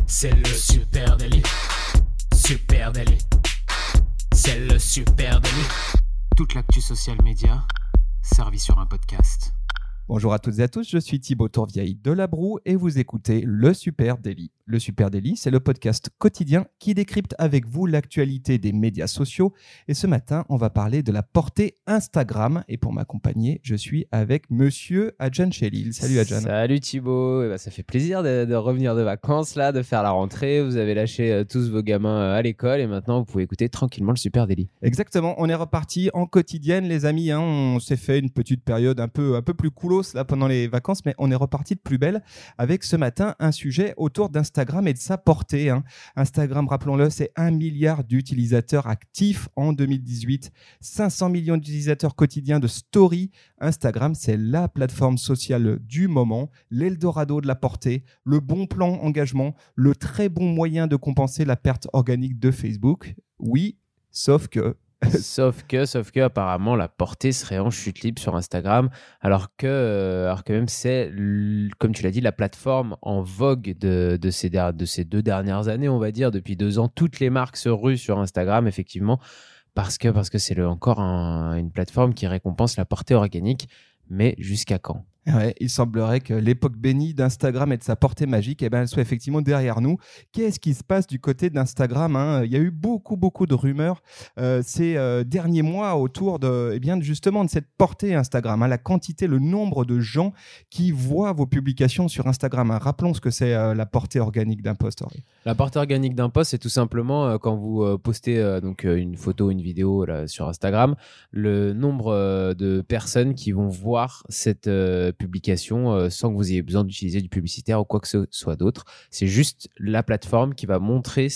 C'est le super délit. Super délit. C'est le super délit. Toute l'actu social média servie sur un podcast. Bonjour à toutes et à tous, je suis Thibaut Tourvieille de La Broue et vous écoutez Le Super Daily. Le Super Daily, c'est le podcast quotidien qui décrypte avec vous l'actualité des médias sociaux. Et ce matin, on va parler de la portée Instagram. Et pour m'accompagner, je suis avec Monsieur Adjan Chelil. Salut Adjan. Salut Thibaut, ça fait plaisir de revenir de vacances, là, de faire la rentrée. Vous avez lâché tous vos gamins à l'école et maintenant vous pouvez écouter tranquillement le Super Daily. Exactement, on est reparti en quotidienne les amis. On s'est fait une petite période un peu plus coolos là pendant les vacances, mais on est reparti de plus belle avec ce matin un sujet autour d'Instagram et de sa portée. Instagram, rappelons-le, c'est 1 milliard d'utilisateurs actifs en 2018, 500 millions d'utilisateurs quotidiens de story. Instagram, c'est la plateforme sociale du moment, l'Eldorado de la portée, le bon plan engagement, le très bon moyen de compenser la perte organique de Facebook. Oui, sauf que apparemment la portée serait en chute libre sur Instagram, alors que même c'est, comme tu l'as dit, la plateforme en vogue de ces 2 dernières années, on va dire, depuis 2 ans, toutes les marques se ruent sur Instagram, effectivement, parce que c'est encore une plateforme qui récompense la portée organique, mais jusqu'à quand ? Ouais, il semblerait que l'époque bénie d'Instagram et de sa portée magique, elle soit effectivement derrière nous. Qu'est-ce qui se passe du côté d'Instagram ? Il y a eu beaucoup de rumeurs ces derniers mois autour justement de cette portée Instagram. La quantité, le nombre de gens qui voient vos publications sur Instagram. Rappelons ce que c'est la portée organique d'un post. La portée organique d'un post, c'est tout simplement quand vous postez une photo, une vidéo là, sur Instagram, le nombre de personnes qui vont voir cette publication sans que vous ayez besoin d'utiliser du publicitaire ou quoi que ce soit d'autre. C'est juste la plateforme qui va montrer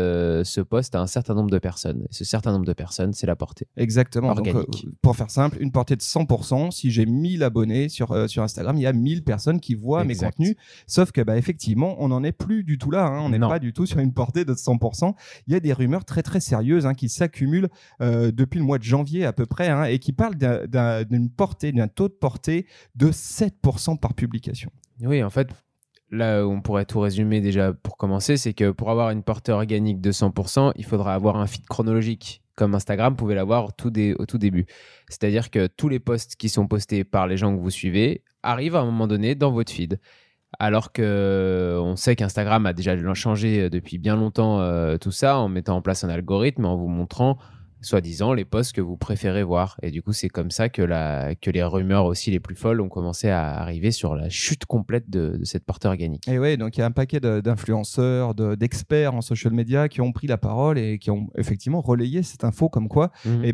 ce post à un certain nombre de personnes. Et ce certain nombre de personnes, c'est la portée. Exactement. Organique. Donc, pour faire simple, une portée de 100%. Si j'ai 1000 abonnés sur Instagram, il y a 1000 personnes qui voient mes contenus. Sauf que, effectivement, on n'en est plus du tout là. On n'est pas du tout sur une portée de 100%. Il y a des rumeurs très, très sérieuses qui s'accumulent depuis le mois de janvier à peu près et qui parlent d'une portée, d'un taux de portée de 7% par publication. Oui, en fait, là on pourrait tout résumer déjà pour commencer, c'est que pour avoir une portée organique de 100%, il faudra avoir un feed chronologique, comme Instagram pouvait l'avoir au tout début. C'est-à-dire que tous les posts qui sont postés par les gens que vous suivez arrivent à un moment donné dans votre feed. Alors qu'on sait qu'Instagram a déjà changé depuis bien longtemps tout ça, en mettant en place un algorithme, en vous montrant soi-disant les posts que vous préférez voir. Et du coup, c'est comme ça que les rumeurs aussi les plus folles ont commencé à arriver sur la chute complète de cette portée organique. Et oui, donc il y a un paquet d'influenceurs, d'experts en social media qui ont pris la parole et qui ont effectivement relayé cette info comme quoi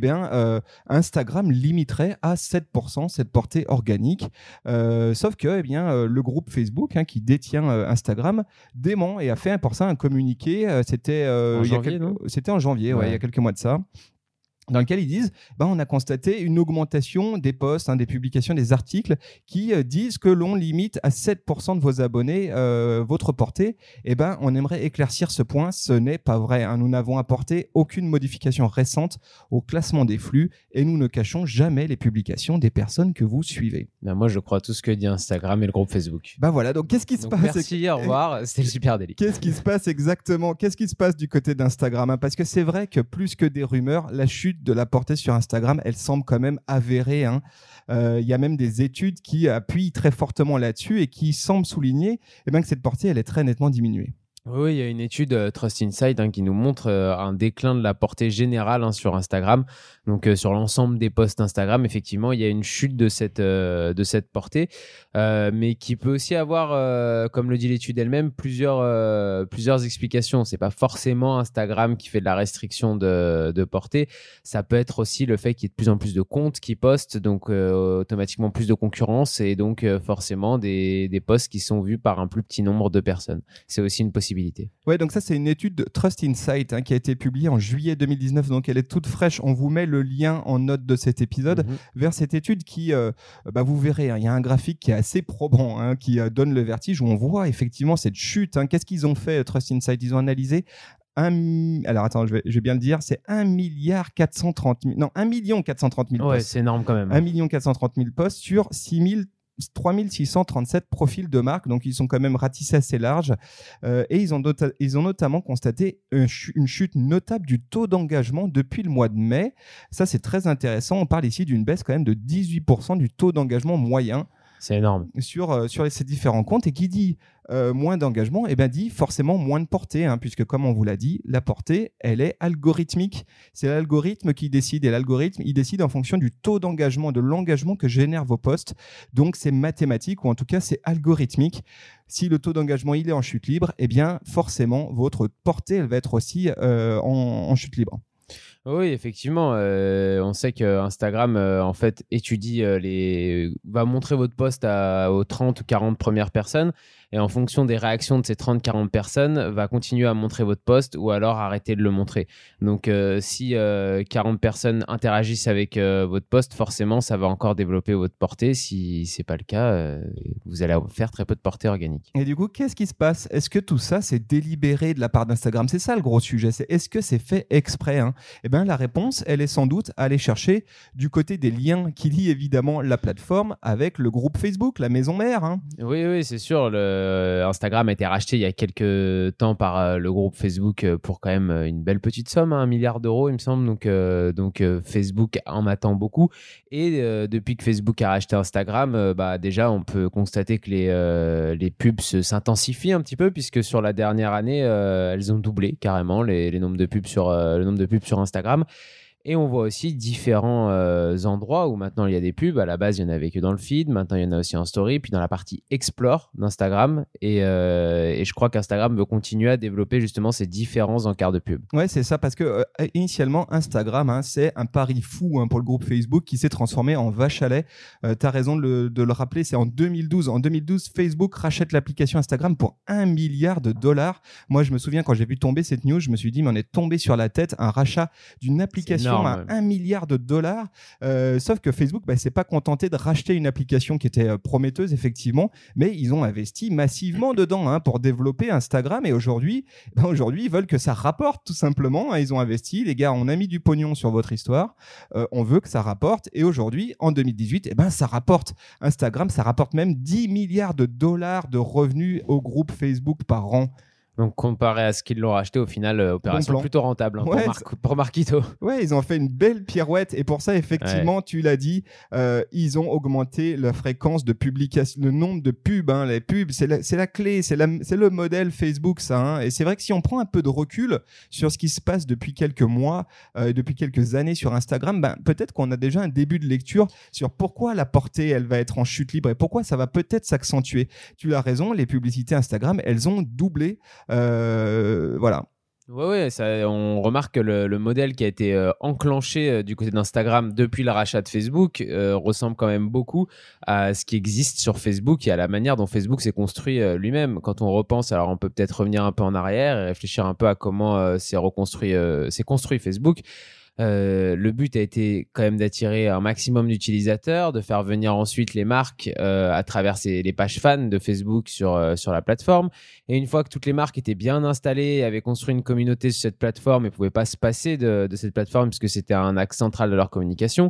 Instagram limiterait à 7% cette portée organique. Sauf que le groupe Facebook qui détient Instagram dément et a fait pour ça un communiqué. C'était en janvier, il y a quelques mois de ça. Dans lequel ils disent on a constaté une augmentation des posts, des publications, des articles qui disent que l'on limite à 7% de vos abonnés votre portée. On aimerait éclaircir ce point. Ce n'est pas vrai. Nous n'avons apporté aucune modification récente au classement des flux et nous ne cachons jamais les publications des personnes que vous suivez. Moi, je crois tout ce que dit Instagram et le groupe Facebook. Voilà. Donc, qu'est-ce qui se passe ? Merci, au revoir. C'était le Super Daily. Qu'est-ce qui se passe exactement ? Qu'est-ce qui se passe du côté d'Instagram ? Parce que c'est vrai que plus que des rumeurs, la chute de la portée sur Instagram, elle semble quand même avérée. Il y a même des études qui appuient très fortement là-dessus et qui semblent souligner que cette portée, elle est très nettement diminuée. Oui, il y a une étude Trust Insight qui nous montre un déclin de la portée générale sur Instagram. Donc, sur l'ensemble des posts Instagram, effectivement, il y a une chute de cette portée, mais qui peut aussi avoir, comme le dit l'étude elle-même, plusieurs explications. C'est pas forcément Instagram qui fait de la restriction de portée. Ça peut être aussi le fait qu'il y ait de plus en plus de comptes qui postent, donc automatiquement plus de concurrence et donc forcément des posts qui sont vus par un plus petit nombre de personnes. C'est aussi une possibilité. Ouais, donc ça, c'est une étude de Trust Insight qui a été publiée en juillet 2019. Donc, elle est toute fraîche. On vous met le lien en note de cet épisode vers cette étude qui, vous verrez, il y a un graphique qui est assez probant, qui donne le vertige où on voit effectivement cette chute. Qu'est-ce qu'ils ont fait, Trust Insight ? Ils ont analysé alors attends, je vais bien le dire, c'est 1 million 430 000 ouais, posts. c'est énorme quand même. 1 430 000 posts sur 6 3637 profils de marques, donc ils sont quand même ratissés assez large. Et ils ont notamment constaté une chute notable du taux d'engagement depuis le mois de mai. Ça, c'est très intéressant. On parle ici d'une baisse quand même de 18% du taux d'engagement moyen. C'est énorme. Sur ces différents comptes. Et qui dit moins d'engagement, dit forcément moins de portée, puisque comme on vous l'a dit, la portée, elle est algorithmique. C'est l'algorithme qui décide, et l'algorithme, il décide en fonction du taux d'engagement, de l'engagement que génèrent vos posts. Donc, c'est mathématique, ou en tout cas, c'est algorithmique. Si le taux d'engagement, il est en chute libre, forcément, votre portée, elle va être aussi en chute libre. Oui, effectivement. On sait que Instagram, en fait, étudie va montrer votre post aux 30 ou 40 premières personnes. Et en fonction des réactions de ces 30-40 personnes, va continuer à montrer votre post ou alors arrêter de le montrer. Donc, si 40 personnes interagissent avec votre post, forcément, ça va encore développer votre portée. Si ce n'est pas le cas, vous allez faire très peu de portée organique. Et du coup, qu'est-ce qui se passe ? Est-ce que tout ça, c'est délibéré de la part d'Instagram ? C'est ça le gros sujet. Est-ce que c'est fait exprès ? La réponse, elle est sans doute à aller chercher du côté des liens qui lient évidemment la plateforme avec le groupe Facebook, la maison mère. Oui, c'est sûr. Instagram a été racheté il y a quelques temps par le groupe Facebook pour quand même une belle petite somme, 1 milliard d'euros, il me semble. Donc Facebook en attend beaucoup. Et depuis que Facebook a racheté Instagram, déjà, on peut constater que les pubs s'intensifient un petit peu, puisque sur la dernière année, elles ont doublé carrément le nombre de pubs sur Instagram. Et on voit aussi différents endroits où maintenant il y a des pubs. À la base, il n'y en avait que dans le feed. Maintenant, il y en a aussi en story. Puis dans la partie Explore d'Instagram. Et je crois qu'Instagram veut continuer à développer justement ces différents encarts de pub. Ouais, c'est ça. Parce que initialement, Instagram, c'est un pari fou pour le groupe Facebook qui s'est transformé en vache à lait. Tu as raison de le rappeler. C'est en 2012. En 2012, Facebook rachète l'application Instagram pour $1 milliard. Moi, je me souviens quand j'ai vu tomber cette news, je me suis dit, mais on est tombé sur la tête, un rachat d'une application à $1 milliard. Sauf que Facebook s'est pas contenté de racheter une application qui était prometteuse, effectivement, mais ils ont investi massivement dedans pour développer Instagram. Et aujourd'hui, ils veulent que ça rapporte, tout simplement. Ils ont investi. Les gars, on a mis du pognon sur votre histoire. On veut que ça rapporte. Et aujourd'hui, en 2018, ça rapporte. Instagram, ça rapporte même $10 milliards de revenus au groupe Facebook par an. Donc, comparé à ce qu'ils l'ont racheté, au final, opération plutôt rentable pour Marquito. Ouais, ils ont fait une belle pirouette. Et pour ça, effectivement, tu l'as dit, ils ont augmenté la fréquence de publication, le nombre de pubs. Les pubs, c'est la clé, c'est le modèle Facebook, ça. Et c'est vrai que si on prend un peu de recul sur ce qui se passe depuis quelques mois, depuis quelques années sur Instagram, peut-être qu'on a déjà un début de lecture sur pourquoi la portée, elle va être en chute libre et pourquoi ça va peut-être s'accentuer. Tu as raison, les publicités Instagram, elles ont doublé. Voilà. Ouais, on remarque que le modèle qui a été enclenché du côté d'Instagram depuis le rachat de Facebook ressemble quand même beaucoup à ce qui existe sur Facebook et à la manière dont Facebook s'est construit lui-même. Quand on repense, alors on peut peut-être revenir un peu en arrière et réfléchir un peu à comment s'est construit Facebook. Le but a été quand même d'attirer un maximum d'utilisateurs, de faire venir ensuite les marques à travers les pages fans de Facebook sur la plateforme. Et une fois que toutes les marques étaient bien installées, avaient construit une communauté sur cette plateforme et ne pouvaient pas se passer de cette plateforme puisque c'était un axe central de leur communication,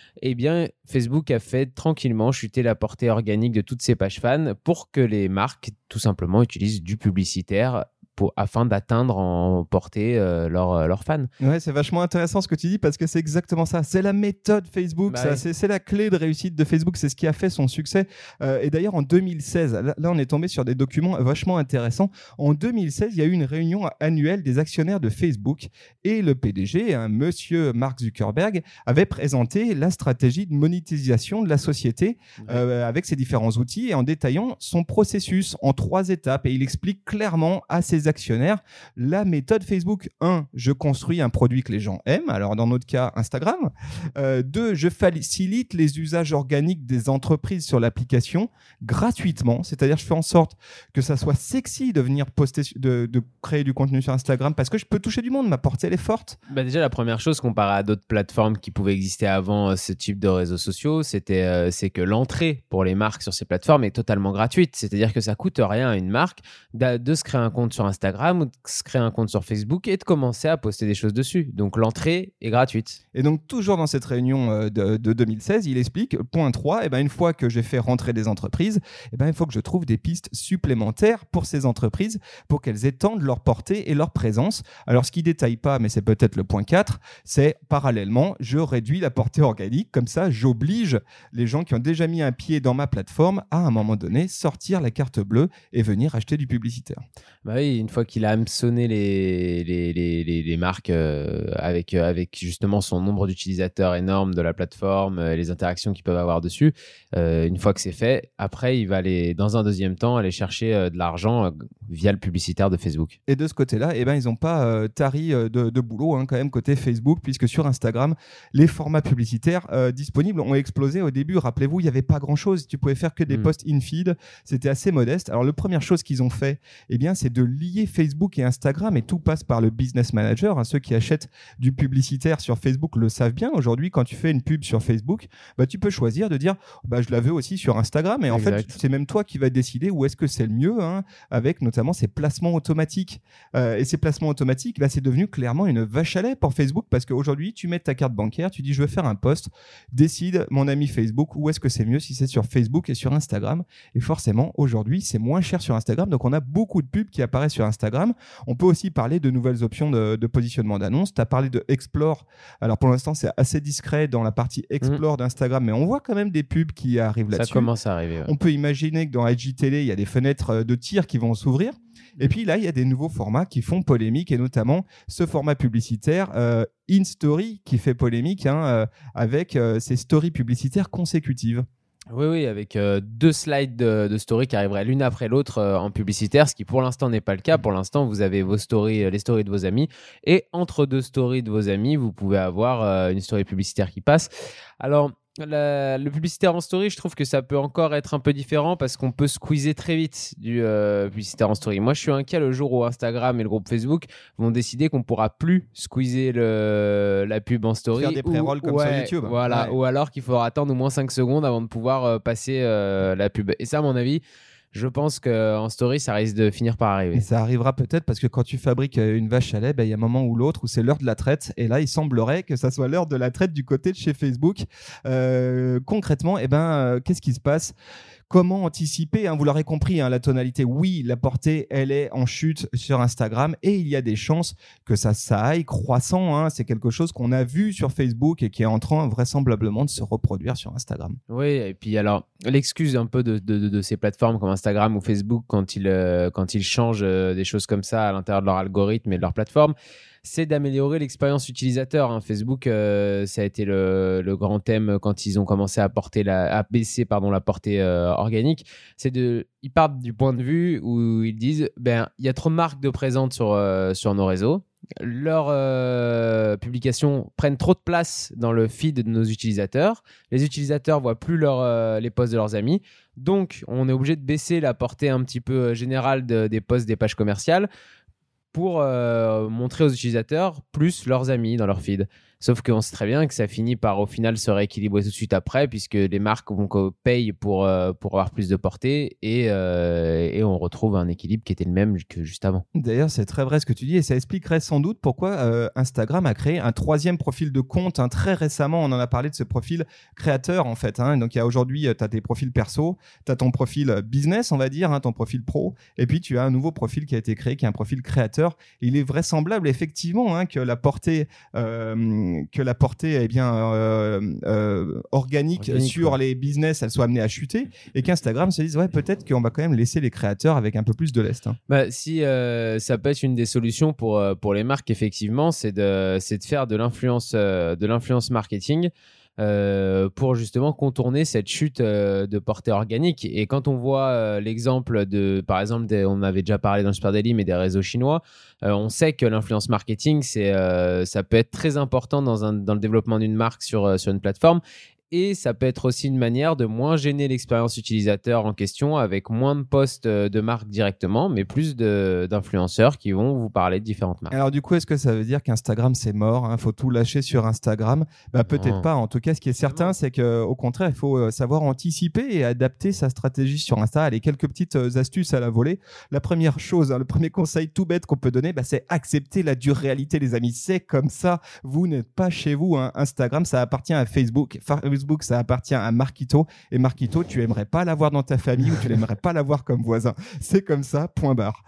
Facebook a fait tranquillement chuter la portée organique de toutes ces pages fans pour que les marques, tout simplement, utilisent du publicitaire afin d'atteindre en portée leurs fans. Ouais, c'est vachement intéressant ce que tu dis parce que c'est exactement ça. C'est la méthode Facebook, c'est la clé de réussite de Facebook, c'est ce qui a fait son succès. Et d'ailleurs, en 2016, là on est tombé sur des documents vachement intéressants. En 2016, il y a eu une réunion annuelle des actionnaires de Facebook et le PDG, monsieur Mark Zuckerberg, avait présenté la stratégie de monétisation de la société avec ses différents outils et en détaillant son processus en 3 étapes. Et il explique clairement à ses actionnaires la méthode Facebook. 1, je construis un produit que les gens aiment, alors dans notre cas Instagram. 2, je facilite les usages organiques des entreprises sur l'application gratuitement, c'est-à-dire je fais en sorte que ça soit sexy de venir poster, de créer du contenu sur Instagram parce que je peux toucher du monde, ma portée elle est forte. Déjà la première chose comparé à d'autres plateformes qui pouvaient exister avant ce type de réseaux sociaux, c'est que l'entrée pour les marques sur ces plateformes est totalement gratuite, c'est-à-dire que ça coûte rien à une marque de se créer un compte sur Instagram Instagram ou de se créer un compte sur Facebook et de commencer à poster des choses dessus. Donc l'entrée est gratuite. Et donc toujours dans cette réunion de 2016, il explique, point 3, une fois que j'ai fait rentrer des entreprises, il faut que je trouve des pistes supplémentaires pour ces entreprises pour qu'elles étendent leur portée et leur présence. Alors ce qui ne détaille pas, mais c'est peut-être le point 4, c'est parallèlement, je réduis la portée organique, comme ça j'oblige les gens qui ont déjà mis un pied dans ma plateforme à un moment donné sortir la carte bleue et venir acheter du publicitaire. Bah oui, une fois qu'il a hameçonné les marques avec justement son nombre d'utilisateurs énorme de la plateforme, les interactions qu'ils peuvent avoir dessus, une fois que c'est fait, après il va aller, dans un deuxième temps, aller chercher de l'argent via le publicitaire de Facebook. Et de ce côté-là, ils n'ont pas tari de boulot quand même côté Facebook, puisque sur Instagram, les formats publicitaires disponibles ont explosé au début. Rappelez-vous, il n'y avait pas grand-chose. Tu pouvais faire que des posts in-feed. C'était assez modeste. Alors, la première chose qu'ils ont fait, c'est de lier Facebook et Instagram, et tout passe par le Business Manager. Ceux qui achètent du publicitaire sur Facebook le savent bien. Aujourd'hui, quand tu fais une pub sur Facebook, tu peux choisir de dire je la veux aussi sur Instagram. Et en fait, c'est même toi qui vas décider où est-ce que c'est le mieux, avec notamment ces placements automatiques. Et ces placements automatiques, c'est devenu clairement une vache à lait pour Facebook, parce qu'aujourd'hui, tu mets ta carte bancaire, tu dis je veux faire un post, décide mon ami Facebook où est-ce que c'est mieux, si c'est sur Facebook et sur Instagram. Et forcément, aujourd'hui, c'est moins cher sur Instagram. Donc, on a beaucoup de pubs qui apparaissent sur Instagram. On peut aussi parler de nouvelles options de positionnement d'annonces. Tu as parlé de Explore. Alors, pour l'instant, c'est assez discret dans la partie Explore d'Instagram, mais on voit quand même des pubs qui arrivent là-dessus. Ça commence à arriver. Ouais. On peut imaginer que dans IGTV, il y a des fenêtres de tir qui vont s'ouvrir. Et puis là, il y a des nouveaux formats qui font polémique, et notamment ce format publicitaire InStory qui fait polémique avec ces stories publicitaires consécutives. Oui, avec 2 slides de story qui arriveraient l'une après l'autre en publicitaire, ce qui pour l'instant n'est pas le cas. Pour l'instant, vous avez vos stories, les stories de vos amis, et entre 2 stories de vos amis, vous pouvez avoir une story publicitaire qui passe. Alors, le publicitaire en story, je trouve que ça peut encore être un peu différent, parce qu'on peut squeezer très vite du publicitaire en story. Moi, je suis inquiet le jour où Instagram et le groupe Facebook vont décider qu'on pourra plus squeezer la pub en story. Faire des pré-rolls comme sur YouTube. Voilà, ou alors qu'il faudra attendre au moins 5 secondes avant de pouvoir passer la pub. Et ça, à mon avis, je pense qu'en story, ça risque de finir par arriver. Et ça arrivera peut-être parce que quand tu fabriques une vache à lait, il y a un moment ou l'autre où c'est l'heure de la traite. Et là, il semblerait que ça soit l'heure de la traite du côté de chez Facebook. Concrètement, qu'est-ce qui se passe ? Comment anticiper, vous l'aurez compris, la tonalité, oui, la portée, elle est en chute sur Instagram, et il y a des chances que ça aille croissant. C'est quelque chose qu'on a vu sur Facebook et qui est en train vraisemblablement de se reproduire sur Instagram. Oui, et puis alors, l'excuse un peu de ces plateformes comme Instagram ou Facebook quand ils changent des choses comme ça à l'intérieur de leur algorithme et de leur plateforme, c'est d'améliorer l'expérience utilisateur. Facebook, ça a été le grand thème quand ils ont commencé à baisser la portée organique. Ils partent du point de vue où ils disent il y a trop de marques de présentes sur nos réseaux. Leurs publications prennent trop de place dans le feed de nos utilisateurs. Les utilisateurs voient plus les posts de leurs amis. Donc, on est obligé de baisser la portée un petit peu générale des posts des pages commerciales pour montrer aux utilisateurs plus leurs amis dans leur feed. Sauf qu'on sait très bien que ça finit par au final se rééquilibrer tout de suite après, puisque les marques payent pour avoir plus de portée, et on retrouve un équilibre qui était le même que juste avant. D'ailleurs, c'est très vrai ce que tu dis, et ça expliquerait sans doute pourquoi Instagram a créé un 3e profil de compte. Très récemment, on en a parlé de ce profil créateur en fait. Donc aujourd'hui, tu as tes profils perso, tu as ton profil business, on va dire, ton profil pro, et puis tu as un nouveau profil qui a été créé, qui est un profil créateur. Il est vraisemblable effectivement que la portée organique sur les business, elle soit amenée à chuter, et qu'Instagram se dise peut-être qu'on va quand même laisser les créateurs avec un peu plus de lest. Si ça peut être une des solutions pour les marques, effectivement, c'est de faire de l'influence marketing pour justement contourner cette chute de portée organique. Et quand on voit l'exemple par exemple, on avait déjà parlé dans le Super Daily, mais des réseaux chinois, on sait que l'influence marketing, ça peut être très important dans le développement d'une marque sur une plateforme. Et ça peut être aussi une manière de moins gêner l'expérience utilisateur en question avec moins de posts de marques directement, mais plus d'influenceurs qui vont vous parler de différentes marques. Alors du coup, est-ce que ça veut dire qu'Instagram c'est mort, hein, faut tout lâcher sur Instagram? Peut-être pas. En tout cas, ce qui est certain, c'est qu'au contraire, il faut savoir anticiper et adapter sa stratégie sur Insta. Allez, quelques petites astuces à la volée. La première chose, le premier conseil tout bête qu'on peut donner, c'est accepter la dure réalité, les amis. C'est comme ça. Vous n'êtes pas chez vous. Hein. Instagram, ça appartient à Facebook. Facebook, ça appartient à Marquito. Et Marquito, tu aimerais pas l'avoir dans ta famille ou tu n'aimerais pas l'avoir comme voisin. C'est comme ça, point barre.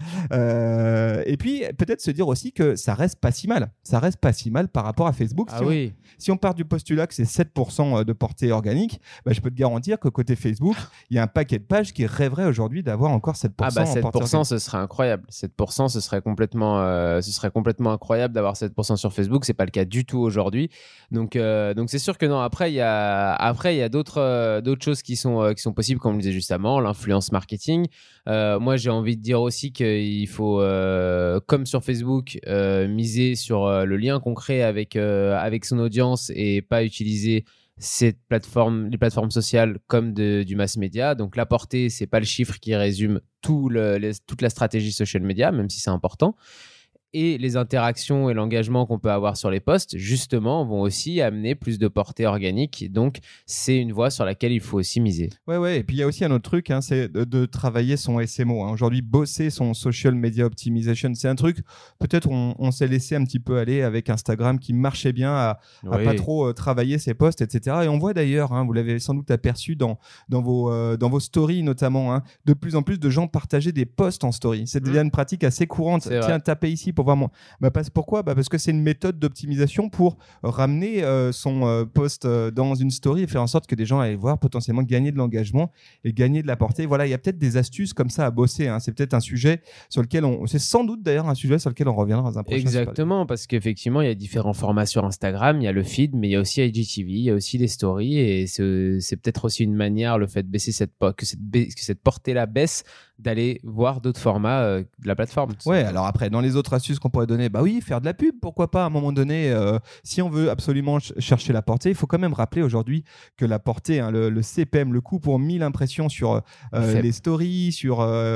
Et puis, peut-être se dire aussi que ça reste pas si mal. Ça reste pas si mal par rapport à Facebook. Si on part du postulat que c'est 7% de portée organique, je peux te garantir que côté Facebook, il y a un paquet de pages qui rêveraient aujourd'hui d'avoir encore 7%. 7%, ce serait incroyable. 7%, ce serait complètement incroyable d'avoir 7% sur Facebook. C'est pas le cas du tout aujourd'hui. Donc c'est sûr que non. Après, il y a d'autres choses qui sont possibles, comme on le disait juste avant, l'influence marketing. Moi, j'ai envie de dire aussi qu'il faut, comme sur Facebook, miser sur le lien qu'on crée avec son audience et pas utiliser les plateformes sociales comme du mass media. Donc la portée, c'est pas le chiffre qui résume toute la stratégie social media, même si c'est important. Et les interactions et l'engagement qu'on peut avoir sur les posts, justement, vont aussi amener plus de portée organique. Donc, c'est une voie sur laquelle il faut aussi miser. Ouais. Et puis, il y a aussi un autre truc, c'est de travailler son SMO. Aujourd'hui, bosser son social media optimization, c'est un truc, peut-être on s'est laissé un petit peu aller avec Instagram qui marchait bien à pas trop travailler ses posts, etc. Et on voit d'ailleurs, vous l'avez sans doute aperçu dans vos stories notamment, de plus en plus de gens partager des posts en story. C'est déjà une pratique assez courante. Tiens, tapez ici pour voir pourquoi parce que c'est une méthode d'optimisation pour ramener son post dans une story et faire en sorte que des gens aillent voir, potentiellement gagner de l'engagement et gagner de la portée. Voilà, il y a peut-être des astuces comme ça à bosser. C'est peut-être un sujet sur lequel c'est sans doute d'ailleurs un sujet sur lequel on reviendra dans un prochain. Exactement, parce qu'effectivement, il y a différents formats sur Instagram, il y a le feed, mais il y a aussi IGTV, il y a aussi les stories, et c'est peut-être aussi une manière, le fait de baisser que cette portée-là baisse, d'aller voir d'autres formats de la plateforme. Ouais, alors après, dans les autres astuces qu'on pourrait donner, faire de la pub, pourquoi pas à un moment donné, si on veut absolument chercher la portée, il faut quand même rappeler aujourd'hui que la portée, le CPM, le coût pour 1000 impressions sur les stories, sur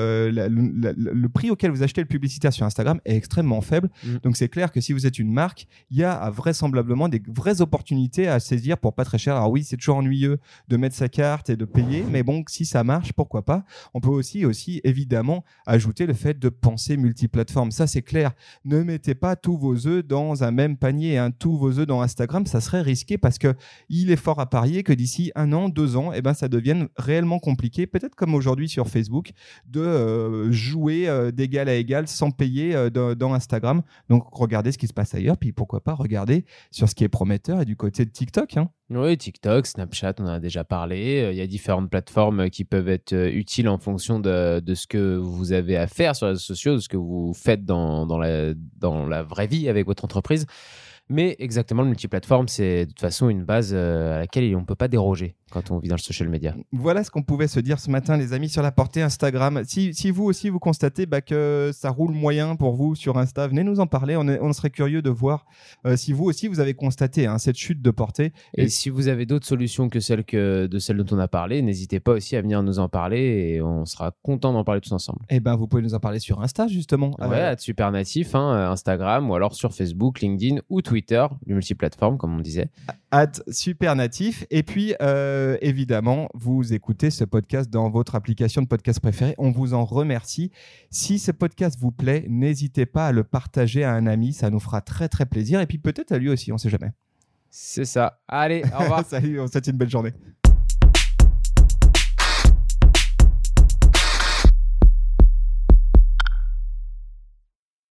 le prix auquel vous achetez le publicitaire sur Instagram est extrêmement faible. Donc c'est clair que si vous êtes une marque, il y a vraisemblablement des vraies opportunités à saisir pour pas très cher. Alors oui, c'est toujours ennuyeux de mettre sa carte et de payer, mais bon, si ça marche, pourquoi pas. On peut aussi évidemment ajouter le fait de penser multiplateforme. Ça, c'est clair. Ne mettez pas tous vos œufs dans un même panier. Tous vos œufs dans Instagram, ça serait risqué parce qu'il est fort à parier que d'ici 1 an, 2 ans, ça devienne réellement compliqué, peut-être comme aujourd'hui sur Facebook, de jouer d'égal à égal sans payer dans Instagram. Donc, regardez ce qui se passe ailleurs, puis pourquoi pas regarder sur ce qui est prometteur et du côté de TikTok. Oui, TikTok, Snapchat, on en a déjà parlé. Il y a différentes plateformes qui peuvent être utiles en fonction de ce que vous avez à faire sur les réseaux sociaux, de ce que vous faites dans la vraie vie avec votre entreprise. Mais exactement, le multiplateforme, c'est de toute façon une base à laquelle on ne peut pas déroger quand on vit dans le social media. Voilà ce qu'on pouvait se dire ce matin, les amis, sur la portée Instagram. Si vous aussi, vous constatez que ça roule moyen pour vous sur Insta, venez nous en parler. On serait curieux de voir si vous aussi, vous avez constaté cette chute de portée. Et si vous avez d'autres solutions que celles dont on a parlé, n'hésitez pas aussi à venir nous en parler et on sera content d'en parler tous ensemble. Vous pouvez nous en parler sur Insta, justement. Ouais, @supernatif, Instagram, ou alors sur Facebook, LinkedIn ou Twitter, le multiplateforme, comme on disait. @supernatif. Et puis, évidemment, vous écoutez ce podcast dans votre application de podcast préférée. On vous en remercie. Si ce podcast vous plaît, n'hésitez pas à le partager à un ami. Ça nous fera très, très plaisir. Et puis peut-être à lui aussi, on ne sait jamais. C'est ça. Allez, au revoir. Salut, on vous souhaite une belle journée.